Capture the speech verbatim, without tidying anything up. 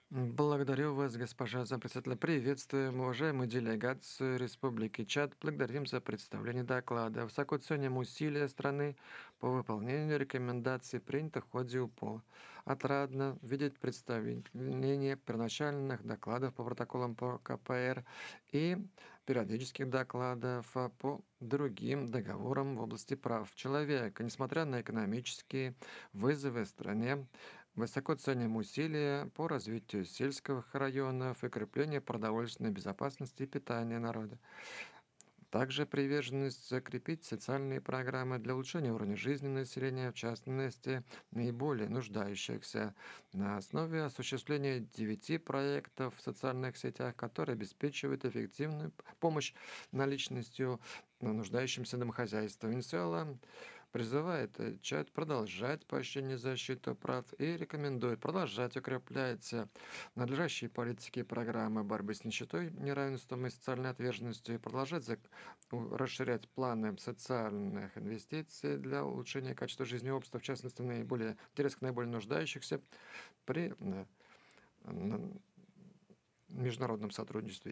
М, Благодарю вас, госпожа зампредседателя. Приветствуем уважаемую делегацию Республики Чад. Благодарим за представление доклада. Высоко ценим усилия страны по выполнению рекомендаций, принятых в ходе УПО. Отрадно видеть представление первоначальных докладов по протоколам по ка пэ эр и периодических докладов а, по другим договорам в области прав человека. Несмотря на экономические вызовы в стране, высоко ценим усилия по развитию сельских районов и креплению продовольственной безопасности и питания народа. Также приверженность закрепить социальные программы для улучшения уровня жизни населения, в частности, наиболее нуждающихся, на основе осуществления девяти проектов в социальных сетях, которые обеспечивают эффективную п- помощь наличностью ну, нуждающимся домохозяйствам. Венесуэла призывает э, ЧАД продолжать поощрение защиты прав и рекомендует продолжать укреплять э, надлежащие политики и программы борьбы с нищетой, неравенством и социальной ответственностью, и продолжать зак- у- расширять планы социальных инвестиций для улучшения качества жизни общества, в частности, наиболее интерес к наиболее нуждающихся при э, н- международном сотрудничестве.